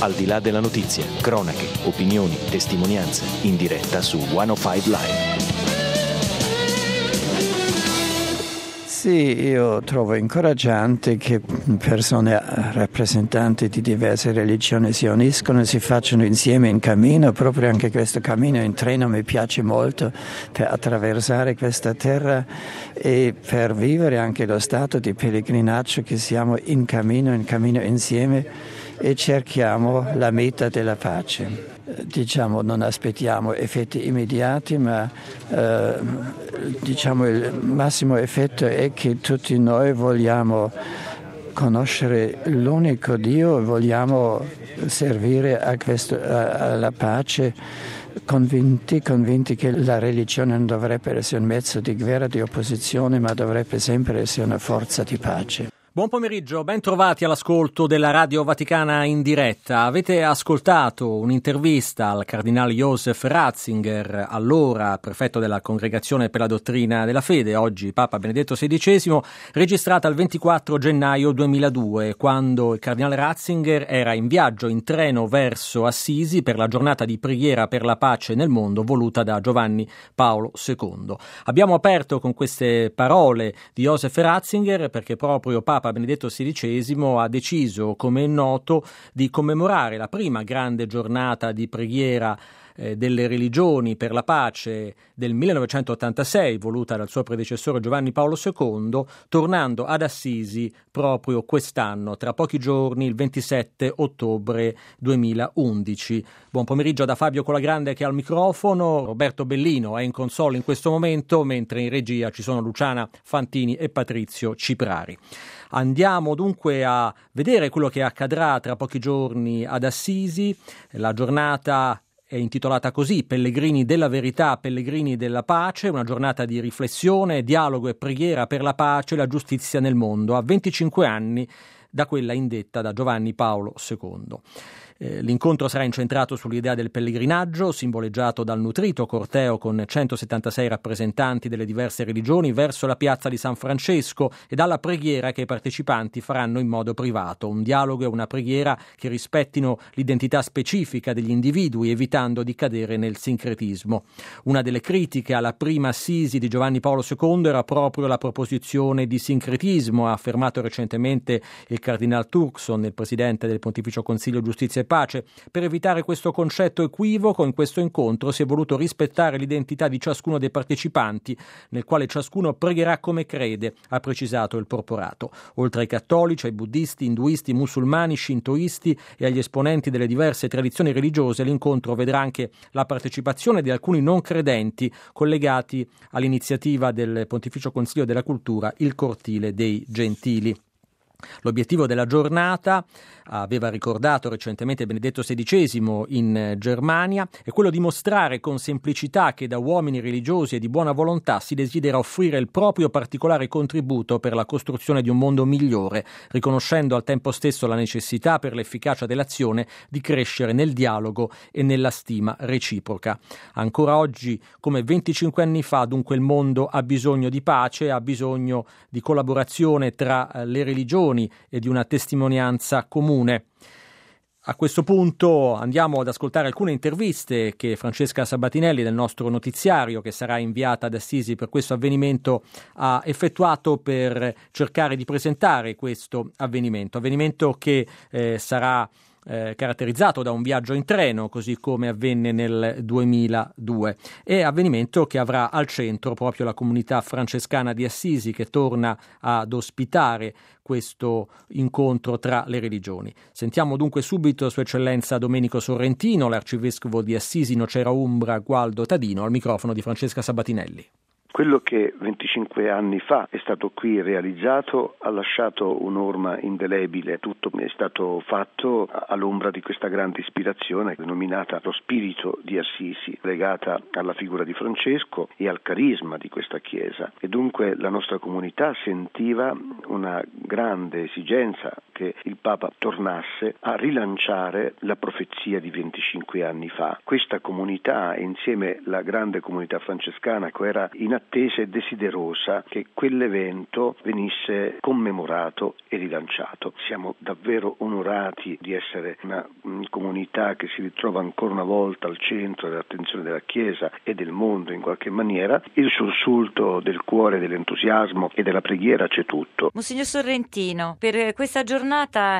Al di là della notizia, cronache, opinioni, testimonianze, in diretta su 105 Live. Sì, io trovo incoraggiante che persone rappresentanti di diverse religioni si uniscono e si facciano insieme in cammino. Proprio anche questo cammino in treno mi piace molto, per attraversare questa terra e per vivere anche lo stato di pellegrinaggio, che siamo in cammino insieme e cerchiamo la meta della pace. Diciamo, non aspettiamo effetti immediati, ma diciamo il massimo effetto è che tutti noi vogliamo conoscere l'unico Dio, vogliamo servire alla pace, convinti che la religione non dovrebbe essere un mezzo di guerra, di opposizione, ma dovrebbe sempre essere una forza di pace. Buon pomeriggio, ben trovati all'ascolto della Radio Vaticana in diretta. Avete ascoltato un'intervista al cardinale Josef Ratzinger, allora prefetto della Congregazione per la Dottrina della Fede, oggi Papa Benedetto XVI, registrata il 24 gennaio 2002, quando il cardinale Ratzinger era in viaggio in treno verso Assisi per la giornata di preghiera per la pace nel mondo voluta da Giovanni Paolo II. Abbiamo aperto con queste parole di Josef Ratzinger perché proprio Papa Benedetto XVI ha deciso, come è noto, di commemorare la prima grande giornata di preghiera delle religioni per la pace del 1986, voluta dal suo predecessore Giovanni Paolo II, tornando ad Assisi proprio quest'anno, tra pochi giorni, il 27 ottobre 2011. Buon pomeriggio da Fabio Colagrande che è al microfono. Roberto Bellino è in console in questo momento, mentre in regia ci sono Luciana Fantini e Patrizio Ciprari. Andiamo dunque a vedere quello che accadrà tra pochi giorni ad Assisi. La giornata è intitolata così: Pellegrini della verità, pellegrini della pace, una giornata di riflessione, dialogo e preghiera per la pace e la giustizia nel mondo, a 25 anni da quella indetta da Giovanni Paolo II. L'incontro sarà incentrato sull'idea del pellegrinaggio, simboleggiato dal nutrito corteo con 176 rappresentanti delle diverse religioni verso la piazza di San Francesco, e dalla preghiera che i partecipanti faranno in modo privato, un dialogo e una preghiera che rispettino l'identità specifica degli individui, evitando di cadere nel sincretismo. Una delle critiche alla prima Assisi di Giovanni Paolo II era proprio la proposizione di sincretismo, ha affermato recentemente il cardinal Turkson, il presidente del Pontificio Consiglio Giustizia e Pace. Per evitare questo concetto equivoco, in questo incontro si è voluto rispettare l'identità di ciascuno dei partecipanti, nel quale ciascuno pregherà come crede, ha precisato il porporato. Oltre ai cattolici, ai buddisti, induisti, musulmani, shintoisti e agli esponenti delle diverse tradizioni religiose, l'incontro vedrà anche la partecipazione di alcuni non credenti collegati all'iniziativa del Pontificio Consiglio della Cultura, il Cortile dei Gentili. L'obiettivo della giornata, aveva ricordato recentemente Benedetto XVI in Germania, è quello di mostrare con semplicità che da uomini religiosi e di buona volontà si desidera offrire il proprio particolare contributo per la costruzione di un mondo migliore, riconoscendo al tempo stesso la necessità per l'efficacia dell'azione di crescere nel dialogo e nella stima reciproca. Ancora oggi, come 25 anni fa, dunque il mondo ha bisogno di pace, ha bisogno di collaborazione tra le religioni e di una testimonianza comune. A questo punto andiamo ad ascoltare alcune interviste che Francesca Sabatinelli del nostro notiziario, che sarà inviata ad Assisi per questo avvenimento, ha effettuato per cercare di presentare questo avvenimento che sarà caratterizzato da un viaggio in treno, così come avvenne nel 2002, e avvenimento che avrà al centro proprio la comunità francescana di Assisi, che torna ad ospitare questo incontro tra le religioni. Sentiamo dunque subito Sua Eccellenza Domenico Sorrentino, l'arcivescovo di Assisi Nocera Umbra Gualdo Tadino, al microfono di Francesca Sabatinelli. Quello che 25 anni fa è stato qui realizzato ha lasciato un'orma indelebile. Tutto è stato fatto all'ombra di questa grande ispirazione denominata lo spirito di Assisi, legata alla figura di Francesco e al carisma di questa Chiesa. E dunque la nostra comunità sentiva una grande esigenza che il Papa tornasse a rilanciare la profezia di 25 anni fa. Questa comunità, insieme alla grande comunità francescana, che era in attesa e desiderosa che quell'evento venisse commemorato e rilanciato. Siamo davvero onorati di essere una comunità che si ritrova ancora una volta al centro dell'attenzione della Chiesa e del mondo in qualche maniera. Il sussulto del cuore, dell'entusiasmo e della preghiera c'è tutto. Monsignor Sorrentino, per questa giornata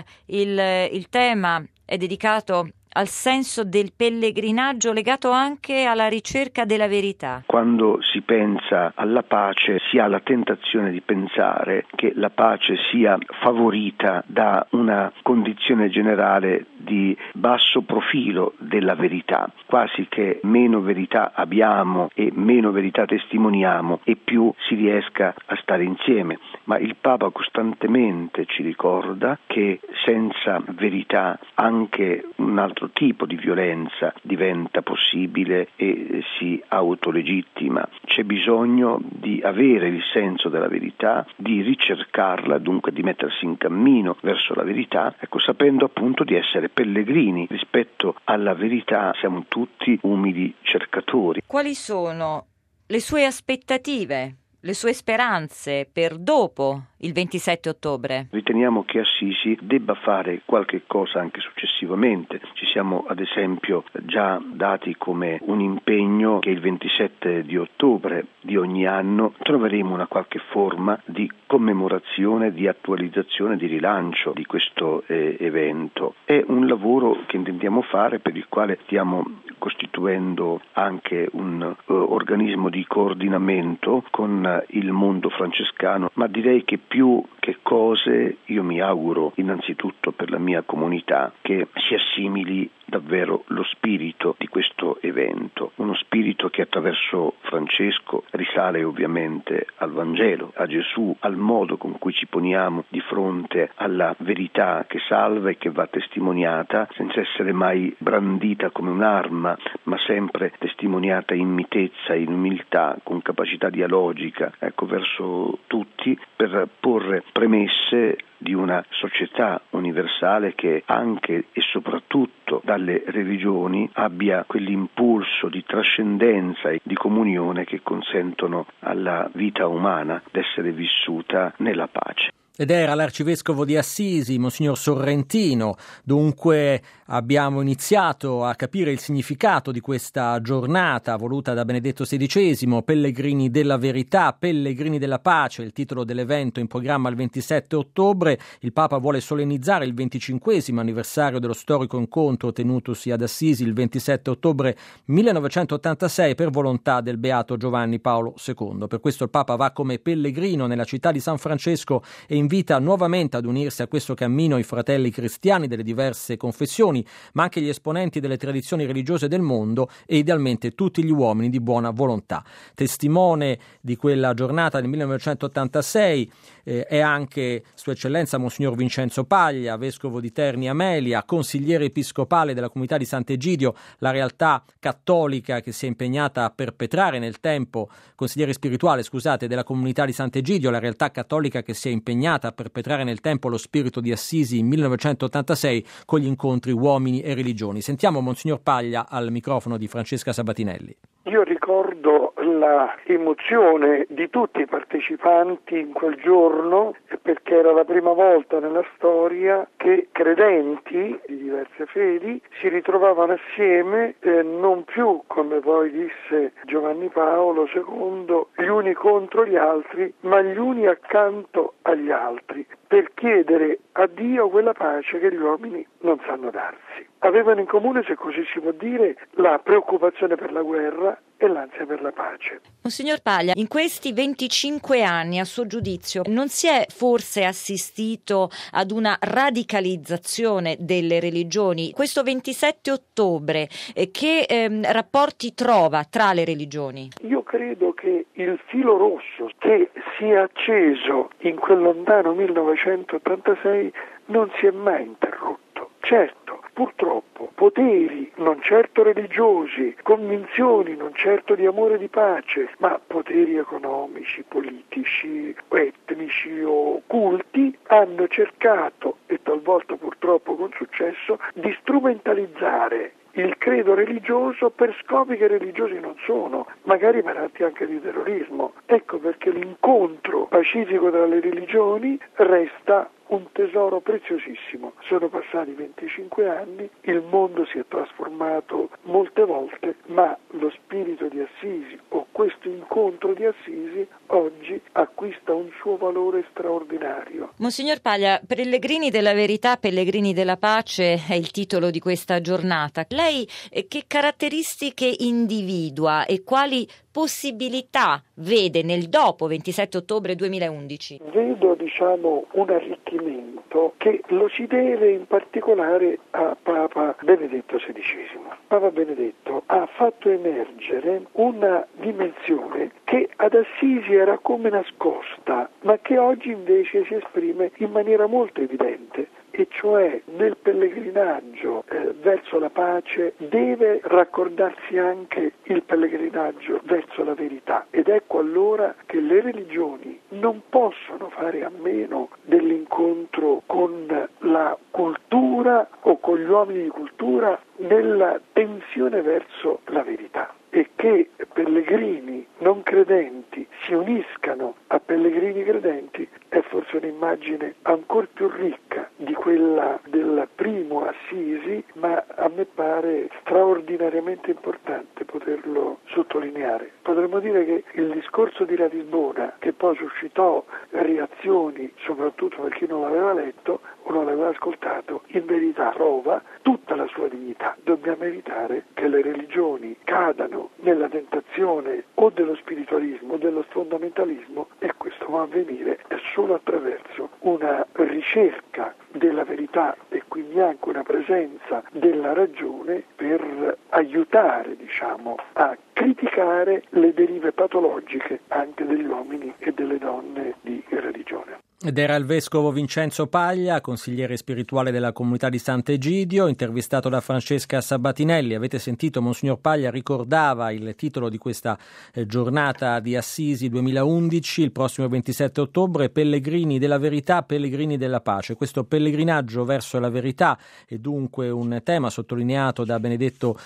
il tema è dedicato al senso del pellegrinaggio legato anche alla ricerca della verità. Quando si pensa alla pace si ha la tentazione di pensare che la pace sia favorita da una condizione generale di basso profilo della verità, quasi che meno verità abbiamo e meno verità testimoniamo e più si riesca a stare insieme. Ma il Papa costantemente ci ricorda che senza verità anche un altro tipo di violenza diventa possibile e si autolegittima. C'è bisogno di avere il senso della verità, di ricercarla, dunque di mettersi in cammino verso la verità, sapendo appunto di essere pellegrini rispetto alla verità. Siamo tutti umili cercatori. Quali sono le sue aspettative, le sue speranze per dopo il 27 ottobre? Riteniamo che Assisi debba fare qualche cosa anche successivamente. Ci siamo ad esempio già dati come un impegno che il 27 di ottobre di ogni anno troveremo una qualche forma di commemorazione, di attualizzazione, di rilancio di questo evento. È un lavoro che intendiamo fare, per il quale stiamo costituendo anche un organismo di coordinamento con il mondo francescano, ma direi che più che cose io mi auguro innanzitutto per la mia comunità che si assimili davvero lo spirito di questo evento, uno spirito che attraverso Francesco risale ovviamente al Vangelo, a Gesù, al modo con cui ci poniamo di fronte alla verità che salva e che va testimoniata senza essere mai brandita come un'arma, ma sempre testimoniata in mitezza, in umiltà, con capacità dialogica, verso tutti, per porre premesse di una società universale che anche e soprattutto dalle religioni abbia quell'impulso di trascendenza e di comunione che consentono alla vita umana d'essere vissuta nella pace. Ed era l'arcivescovo di Assisi, Monsignor Sorrentino. Dunque abbiamo iniziato a capire il significato di questa giornata voluta da Benedetto XVI, Pellegrini della verità, Pellegrini della pace, il titolo dell'evento in programma il 27 ottobre. Il Papa vuole solennizzare il 25° anniversario dello storico incontro tenutosi ad Assisi il 27 ottobre 1986 per volontà del Beato Giovanni Paolo II. Per questo il Papa va come pellegrino nella città di San Francesco e invita nuovamente ad unirsi a questo cammino i fratelli cristiani delle diverse confessioni, ma anche gli esponenti delle tradizioni religiose del mondo e idealmente tutti gli uomini di buona volontà. Testimone di quella giornata del 1986 è anche Sua Eccellenza Monsignor Vincenzo Paglia, vescovo di Terni Amelia, consigliere episcopale della comunità di Sant'Egidio, la realtà cattolica che si è impegnata a perpetrare nel tempo, consigliere spirituale, della comunità di Sant'Egidio, la realtà cattolica che si è impegnata a perpetrare nel tempo lo spirito di Assisi in 1986 con gli incontri uomini e religioni. Sentiamo Monsignor Paglia al microfono di Francesca Sabatinelli. Io ricordo la emozione di tutti i partecipanti in quel giorno, perché era la prima volta nella storia che credenti di diverse fedi si ritrovavano assieme, non più, come poi disse Giovanni Paolo II, gli uni contro gli altri, ma gli uni accanto agli altri, per chiedere a Dio quella pace che gli uomini non sanno darsi. Avevano in comune, se così si può dire, la preoccupazione per la guerra e l'ansia per la pace. Monsignor Paglia, in questi 25 anni, a suo giudizio, non si è forse assistito ad una radicalizzazione delle religioni? Questo 27 ottobre, che rapporti trova tra le religioni? Io credo che il filo rosso che si è acceso in quel lontano 1986 non si è mai interrotto. Certo, purtroppo, poteri non certo religiosi, convinzioni non certo di amore e di pace, ma poteri economici, politici, etnici o culti hanno cercato, e talvolta purtroppo con successo, di strumentalizzare il credo religioso per scopi che religiosi non sono, magari per atti anche di terrorismo. Ecco perché l'incontro pacifico tra le religioni resta un tesoro preziosissimo. Sono passati 25 anni, il mondo si è trasformato molte volte, ma lo spirito di Assisi o questo incontro di Assisi oggi acquista un suo valore straordinario. Monsignor Paglia, Pellegrini della Verità, Pellegrini della Pace è il titolo di questa giornata. Lei che caratteristiche individua e quali possibilità vede nel dopo 27 ottobre 2011? Vedo un arricchimento che lo si deve in particolare a Papa Benedetto XVI. Papa Benedetto ha fatto emergere una dimensione che ad Assisi era come nascosta, ma che oggi invece si esprime in maniera molto evidente. E cioè nel pellegrinaggio verso la pace deve raccordarsi anche il pellegrinaggio verso la verità, ed ecco allora che le religioni non possono fare a meno dell'incontro con la cultura o con gli uomini di cultura nella tensione verso la verità, e che pellegrini non credenti si uniscano a pellegrini credenti è forse un'immagine ancora più ricca di quella del primo Assisi, ma a me pare straordinariamente importante poterlo sottolineare. Potremmo dire che il discorso di Ratisbona, che poi suscitò reazioni soprattutto per chi non l'aveva letto o non l'aveva ascoltato, in verità prova tutta la sua dignità. Dobbiamo evitare che le religioni cadano nella tentazione o dello spiritualismo o dello fondamentalismo, e questo va a avvenire solo attraverso una ricerca della verità e quindi anche una presenza della ragione per aiutare, a criticare le derive patologiche anche degli uomini e delle donne di religione. Ed era il vescovo Vincenzo Paglia, consigliere spirituale della comunità di Sant'Egidio, intervistato da Francesca Sabatinelli. Avete sentito, Monsignor Paglia ricordava il titolo di questa giornata di Assisi 2011, il prossimo 27 ottobre, Pellegrini della Verità, Pellegrini della Pace. Questo pellegrinaggio verso la verità è dunque un tema sottolineato da Benedetto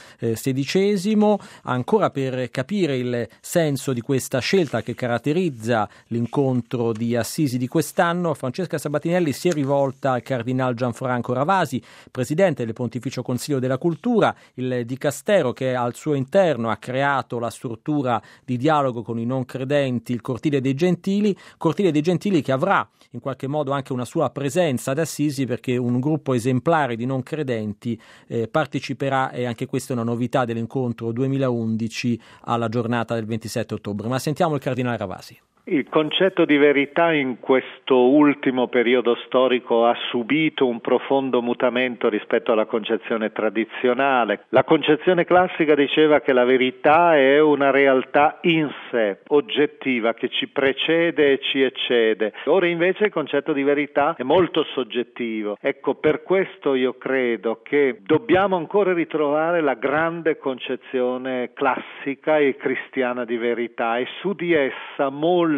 XVI. Ancora per capire il senso di questa scelta che caratterizza l'incontro di Assisi di quest'anno, Francesca Sabatinelli si è rivolta al Cardinal Gianfranco Ravasi, presidente del Pontificio Consiglio della Cultura, il dicastero che al suo interno ha creato la struttura di dialogo con i non credenti, il Cortile dei Gentili che avrà in qualche modo anche una sua presenza ad Assisi, perché un gruppo esemplare di non credenti parteciperà, e anche questa è una novità dell'incontro 2011, alla giornata del 27 ottobre. Ma sentiamo il Cardinale Ravasi. Il concetto di verità in questo ultimo periodo storico ha subito un profondo mutamento rispetto alla concezione tradizionale. La concezione classica diceva che la verità è una realtà in sé, oggettiva, che ci precede e ci eccede. Ora invece il concetto di verità è molto soggettivo. Ecco, per questo io credo che dobbiamo ancora ritrovare la grande concezione classica e cristiana di verità, e su di essa molti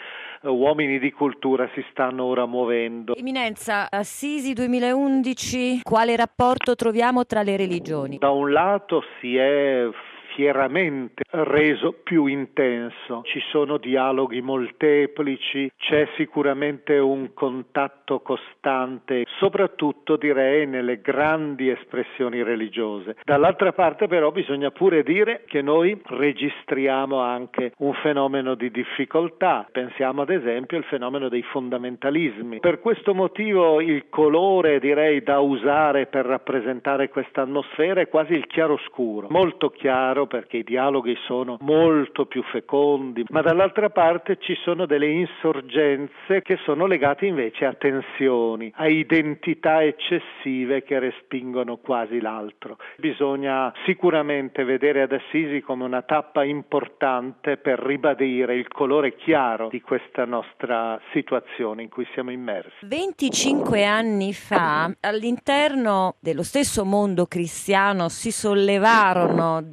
uomini di cultura si stanno ora muovendo. Eminenza, Assisi 2011, quale rapporto troviamo tra le religioni? Da un lato si è fieramente reso più intenso, ci sono dialoghi molteplici, c'è sicuramente un contatto costante, soprattutto direi nelle grandi espressioni religiose. Dall'altra parte però bisogna pure dire che noi registriamo anche un fenomeno di difficoltà, pensiamo ad esempio al fenomeno dei fondamentalismi. Per questo motivo il colore, direi, da usare per rappresentare questa atmosfera è quasi il chiaroscuro, molto chiaro, perché i dialoghi sono molto più fecondi, ma dall'altra parte ci sono delle insorgenze che sono legate invece a tensioni, a identità eccessive che respingono quasi l'altro. Bisogna sicuramente vedere ad Assisi come una tappa importante per ribadire il colore chiaro di questa nostra situazione in cui siamo immersi. 25 anni fa, all'interno dello stesso mondo cristiano si sollevarono delle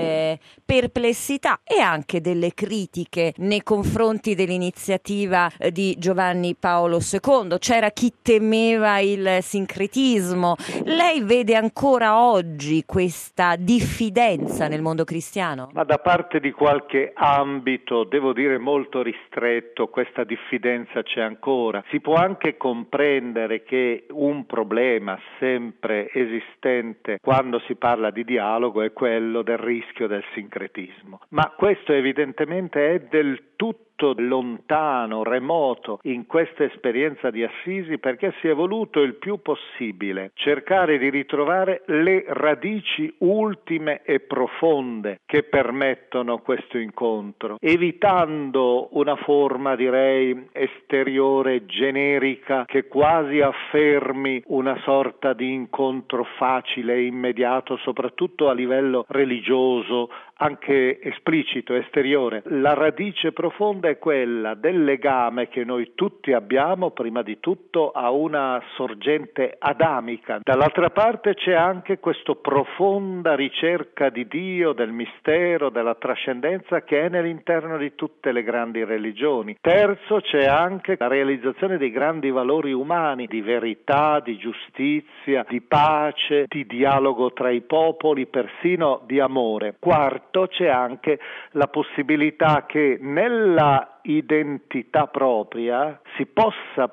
delle perplessità e anche delle critiche nei confronti dell'iniziativa di Giovanni Paolo II. C'era chi temeva il sincretismo. Lei vede ancora oggi questa diffidenza nel mondo cristiano? Ma da parte di qualche ambito, devo dire molto ristretto, questa diffidenza c'è ancora. Si può anche comprendere che un problema sempre esistente quando si parla di dialogo è quello del rischio del sincretismo, ma questo evidentemente è del tutto lontano, remoto in questa esperienza di Assisi, perché si è voluto il più possibile cercare di ritrovare le radici ultime e profonde che permettono questo incontro, evitando una forma, direi, esteriore, generica, che quasi affermi una sorta di incontro facile e immediato, soprattutto a livello religioso, anche esplicito, esteriore. La radice profonda è quella del legame che noi tutti abbiamo, prima di tutto, a una sorgente adamica. Dall'altra parte c'è anche questa profonda ricerca di Dio, del mistero, della trascendenza che è nell'interno di tutte le grandi religioni. Terzo, c'è anche la realizzazione dei grandi valori umani, di verità, di giustizia, di pace, di dialogo tra i popoli, persino di amore. Quarto, c'è anche la possibilità che nella identità propria si possano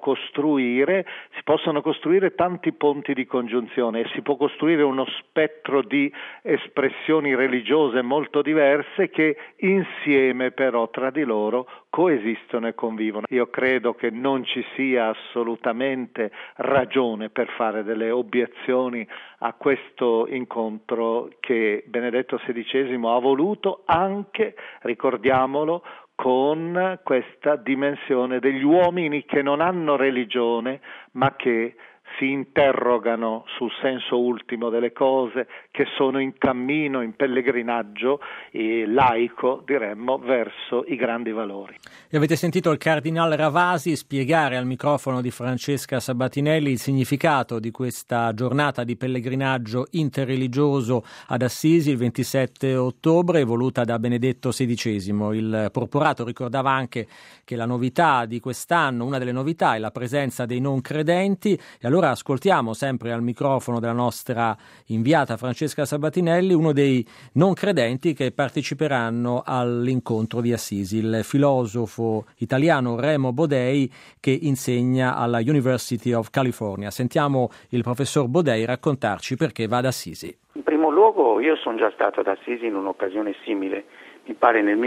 costruire tanti ponti di congiunzione, si può costruire uno spettro di espressioni religiose molto diverse che insieme però tra di loro coesistono e convivono. Io credo che non ci sia assolutamente ragione per fare delle obiezioni a questo incontro che Benedetto XVI ha voluto anche, ricordiamolo, con questa dimensione degli uomini che non hanno religione ma che si interrogano sul senso ultimo delle cose, che sono in cammino, in pellegrinaggio laico, diremmo, verso i grandi valori. E avete sentito il Cardinal Ravasi spiegare al microfono di Francesca Sabatinelli il significato di questa giornata di pellegrinaggio interreligioso ad Assisi il 27 ottobre, voluta da Benedetto XVI. Il Porporato ricordava anche che la novità di quest'anno, una delle novità, è la presenza dei non credenti. E allora ascoltiamo sempre al microfono della nostra inviata Francesca Sabatinelli uno dei non credenti che parteciperanno all'incontro di Assisi, il filosofo italiano Remo Bodei, che insegna alla University of California. Sentiamo il professor Bodei raccontarci perché va ad Assisi. In primo luogo io sono già stato ad Assisi in un'occasione simile, mi pare nel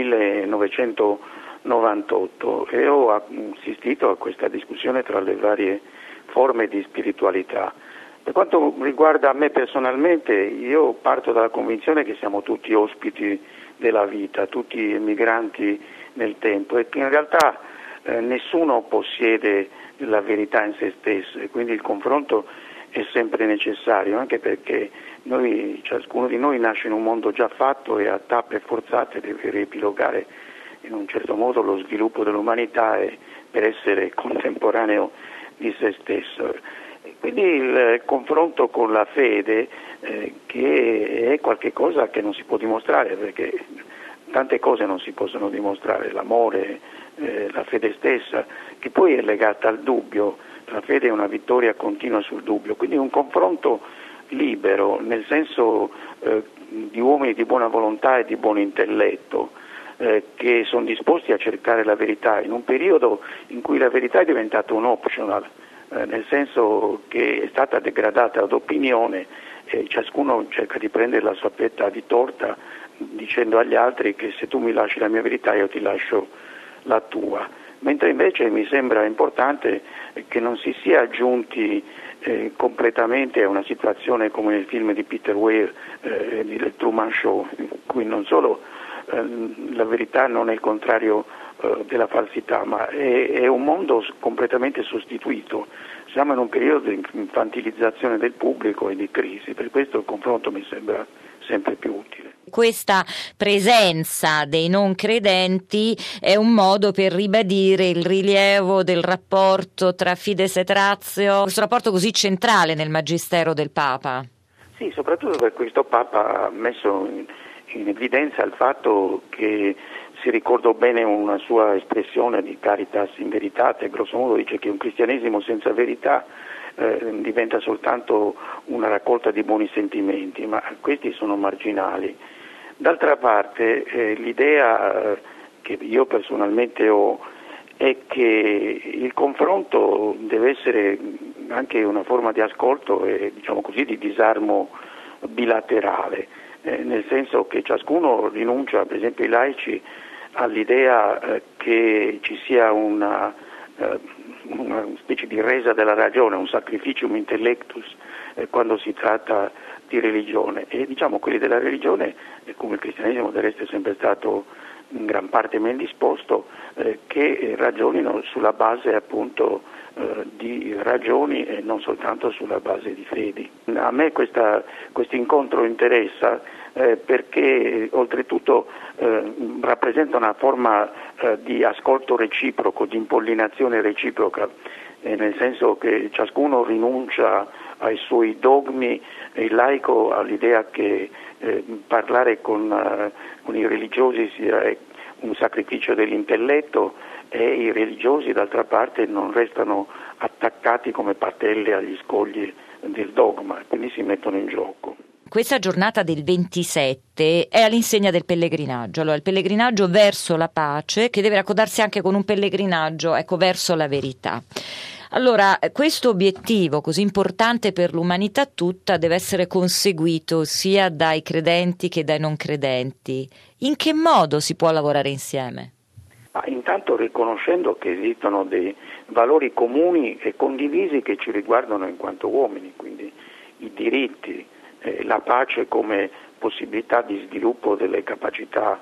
1998, e ho assistito a questa discussione tra le varie forme di spiritualità. Per quanto riguarda me personalmente, io parto dalla convinzione che siamo tutti ospiti della vita, tutti emigranti nel tempo, e che in realtà nessuno possiede la verità in se stesso, e quindi il confronto è sempre necessario, anche perché ciascuno di noi nasce in un mondo già fatto e a tappe forzate deve riepilogare in un certo modo lo sviluppo dell'umanità per essere contemporaneo di se stesso. Quindi il confronto con la fede, che è qualche cosa che non si può dimostrare, perché tante cose non si possono dimostrare, l'amore, la fede stessa, che poi è legata al dubbio. La fede è una vittoria continua sul dubbio, quindi un confronto libero, nel senso di uomini di buona volontà e di buon intelletto, che sono disposti a cercare la verità in un periodo in cui la verità è diventata un optional, nel senso che è stata degradata ad opinione e ciascuno cerca di prendere la sua fetta di torta dicendo agli altri che se tu mi lasci la mia verità io ti lascio la tua, mentre invece mi sembra importante che non si sia giunti completamente a una situazione come nel film di Peter Weir, del Truman Show, in cui non solo la verità non è il contrario della falsità, ma è un mondo completamente sostituito. Siamo in un periodo di infantilizzazione del pubblico e di crisi, per questo il confronto mi sembra sempre più utile. Questa presenza dei non credenti è un modo per ribadire il rilievo del rapporto tra Fides et Ratio, questo rapporto così centrale nel magistero del Papa. Sì, soprattutto per questo Papa ha messo in evidenza il fatto che, si ricordò bene una sua espressione di Caritas in Veritate, grosso modo dice che un cristianesimo senza verità diventa soltanto una raccolta di buoni sentimenti, ma questi sono marginali. D'altra parte l'idea che io personalmente ho è che il confronto deve essere anche una forma di ascolto e, diciamo così, di disarmo bilaterale, nel senso che ciascuno rinuncia, per esempio i laici, all'idea che ci sia una specie di resa della ragione, un sacrificium intellectus quando si tratta di religione, e diciamo quelli della religione, come il cristianesimo del resto è sempre stato in gran parte ben disposto, che ragionino sulla base appunto di ragioni e non soltanto sulla base di fedi. A me questo incontro interessa perché oltretutto rappresenta una forma di ascolto reciproco, di impollinazione reciproca, nel senso che ciascuno rinuncia ai suoi dogmi, il laico ha l'idea che parlare con i religiosi sia un sacrificio dell'intelletto, e i religiosi d'altra parte non restano attaccati come patelle agli scogli del dogma, quindi si mettono in gioco. Questa giornata del 27 è all'insegna del pellegrinaggio, allora il pellegrinaggio verso la pace, che deve raccodarsi anche con un pellegrinaggio, verso la verità. Allora, questo obiettivo così importante per l'umanità tutta deve essere conseguito sia dai credenti che dai non credenti. In che modo si può lavorare insieme? Intanto riconoscendo che esistono dei valori comuni e condivisi che ci riguardano in quanto uomini, quindi i diritti, la pace come possibilità di sviluppo delle capacità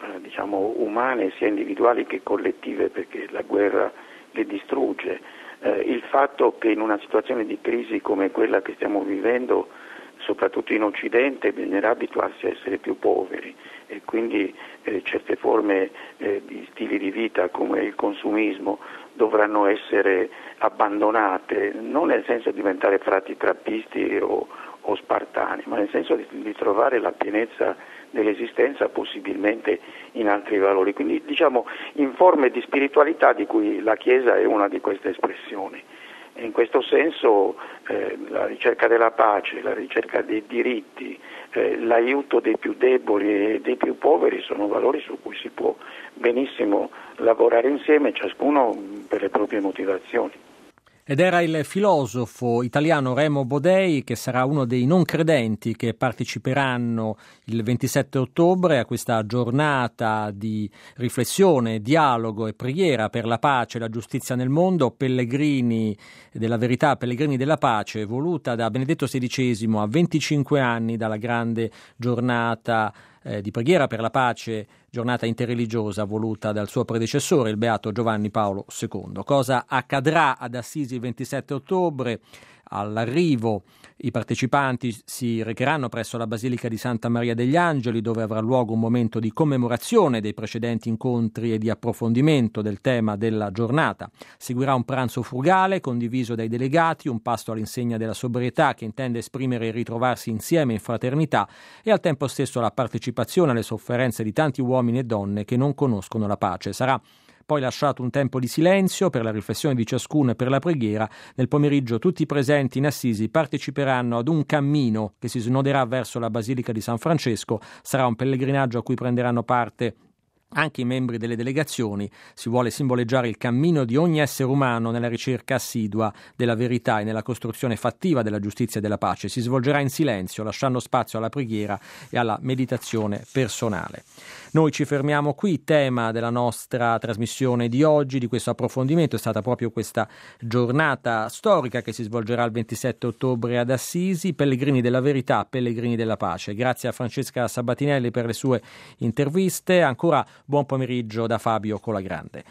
umane, sia individuali che collettive, perché la guerra le distrugge, il fatto che in una situazione di crisi come quella che stiamo vivendo, soprattutto in Occidente, bisognerà abituarsi a essere più poveri, e quindi certe forme di stili di vita come il consumismo dovranno essere abbandonate, non nel senso di diventare frati trappisti o spartani, ma nel senso di trovare la pienezza dell'esistenza possibilmente in altri valori, quindi diciamo in forme di spiritualità di cui la Chiesa è una di queste espressioni. E in questo senso la ricerca della pace, la ricerca dei diritti, l'aiuto dei più deboli e dei più poveri sono valori su cui si può benissimo lavorare insieme, ciascuno per le proprie motivazioni. Ed era il filosofo italiano Remo Bodei, che sarà uno dei non credenti che parteciperanno il 27 ottobre a questa giornata di riflessione, dialogo e preghiera per la pace e la giustizia nel mondo, Pellegrini della Verità, Pellegrini della Pace, voluta da Benedetto XVI a 25 anni dalla grande giornata di preghiera per la pace, giornata interreligiosa voluta dal suo predecessore, il beato Giovanni Paolo II. Cosa accadrà ad Assisi il 27 ottobre? All'arrivo i partecipanti si recheranno presso la Basilica di Santa Maria degli Angeli, dove avrà luogo un momento di commemorazione dei precedenti incontri e di approfondimento del tema della giornata. Seguirà un pranzo frugale condiviso dai delegati, un pasto all'insegna della sobrietà che intende esprimere il ritrovarsi insieme in fraternità, e al tempo stesso la partecipazione alle sofferenze di tanti uomini e donne che non conoscono la pace. Sarà poi lasciato un tempo di silenzio per la riflessione di ciascuno e per la preghiera. Nel pomeriggio tutti i presenti in Assisi parteciperanno ad un cammino che si snoderà verso la Basilica di San Francesco. Sarà un pellegrinaggio a cui prenderanno parte anche i membri delle delegazioni. Si vuole simboleggiare il cammino di ogni essere umano nella ricerca assidua della verità e nella costruzione fattiva della giustizia e della pace. Si svolgerà in silenzio, lasciando spazio alla preghiera e alla meditazione personale. Noi ci fermiamo qui. Tema della nostra trasmissione di oggi, di questo approfondimento, è stata proprio questa giornata storica che si svolgerà il 27 ottobre ad Assisi, Pellegrini della Verità, Pellegrini della Pace. Grazie a Francesca Sabatinelli per le sue interviste. Ancora buon pomeriggio da Fabio Colagrande.